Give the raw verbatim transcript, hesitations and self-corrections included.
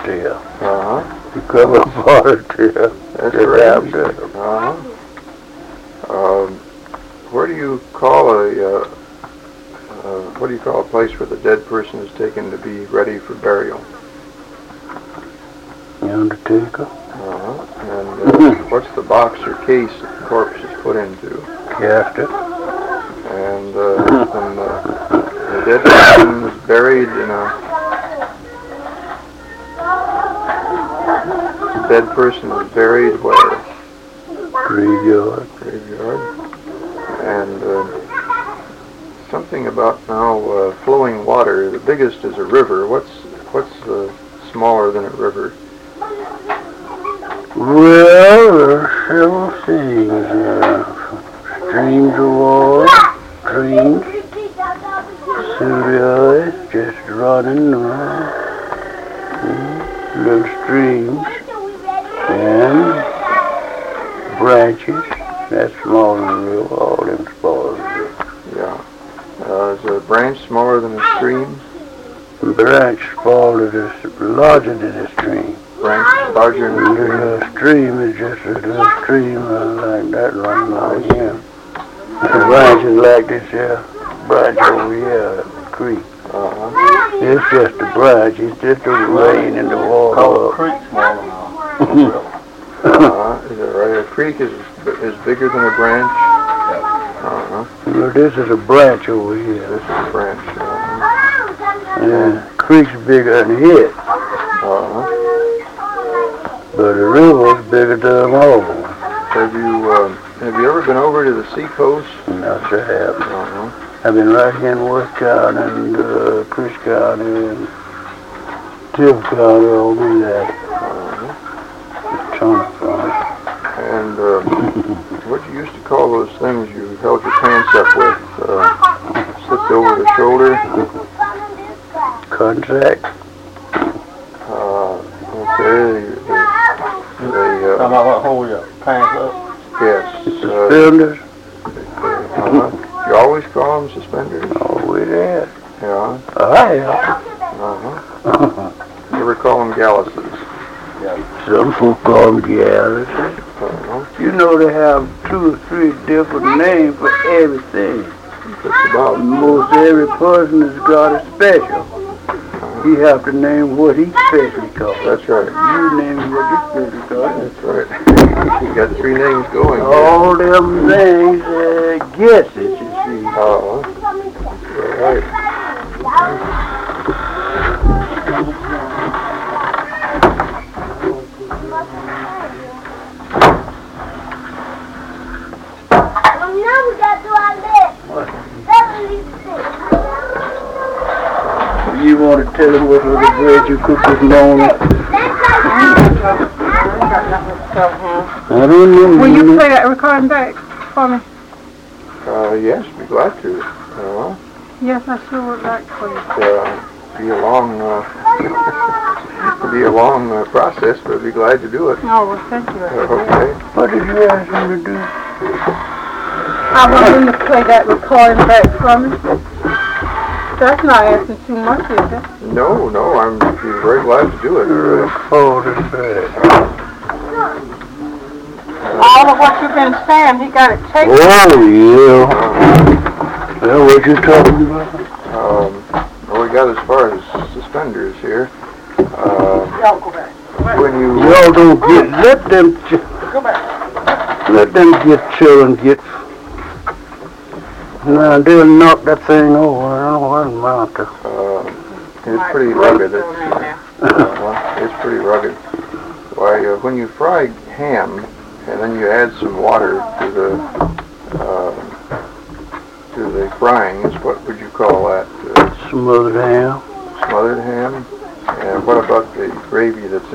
tail. Uh-huh. You come up water tail. That's Just right. have to. Uh-huh. Um, where do you call a, uh, uh, what do you call a place where the dead person is taken to be ready for burial? The undertaker. Uh-huh. And uh, what's the box or case that the corpse is put into? Casket. And uh, when uh, the dead person is buried in a the dead person is buried where? Graveyard. Graveyard. And uh, something about now uh, flowing water. The biggest is a river. What's what's uh, smaller than a river? Well, there are several things. Uh, streams of water, streams, sewer, just running around, mm, little streams, and branches. That's smaller than a river, all them smaller than a river. Yeah. Uh, is a branch smaller than a stream? The branch smaller than a, larger than a stream. Branch larger than a And stream? the stream is just a little stream uh, like that running out here. The branch is like this here, branch over here, creek. Uh-huh. It's just a branch, it's just the rain and the water. Oh, creek smaller now. Uh-huh. Is that right? A creek is is bigger than a branch? Uh-huh. Well, this is a branch over here. This is a branch. Uh-huh. And the creek's bigger than it, Uh-huh. but the river's bigger than them all. Have you uh, have you ever been over to the seacoast? And that's what happened. Uh-huh. I've been right here in West County and uh, Chris County and Tiff County, all be that. Uh-huh. A ton of fun. And uh, what you used to call those things you held your pants up with? Uh, slipped over the shoulder? Contract. Uh, okay. They, they, Talking uh, about what, hold your pants up? yes. Uh, Suspenders. uh-huh. You always call them suspenders? Oh, we there. Yeah. I have. Uh-huh. You ever call them galluses? Some folk call them galleries. Uh-huh. You know they have two or three different names for everything. Just about. Most every person has got a special. He have to name what he specially calls. That's right. You name what you specially call. That's right. You got three names going here. All them things, uh, guesses, you see. Uh-huh. Right. You want to tell him what little bread you cooked this morning? I don't know. Will you play that recording back for me? Uh, yes, be glad to. Uh, Yes, I sure would like for you. uh, be a long, uh, be a long uh, process, but I'd be glad to do it. Oh, well, thank you. Uh, okay. What did you ask him to do? I want him to play that recording back for me. That's not asking too much, is it? No, no, I'm be very glad to do it. Uh, Oh, this bad. All of what you've been saying, he got it taken. Oh, yeah. Well, what you talking about? um, well, we got as far as suspenders here. Uh, Y'all go back. when you, Y'all don't get, let them, ch- Go back. let them get children get, now they'll knock that thing over. I don't know what amount to. uh, it's pretty rugged. It's, uh, it's pretty rugged. Why, uh, when you fry ham, and then you add some water to the, uh, to the frying, what would you call that? Uh, Smothered ham. smothered ham? And what about the gravy that's